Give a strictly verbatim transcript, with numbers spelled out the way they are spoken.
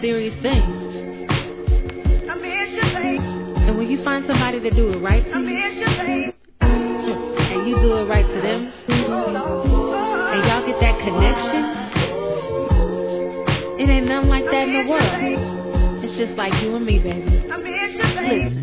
serious thing. And when you find somebody to do it right to you, and you do it right to them, and y'all get that connection, it ain't nothing like that in the world. It's just like you and me, baby. Listen.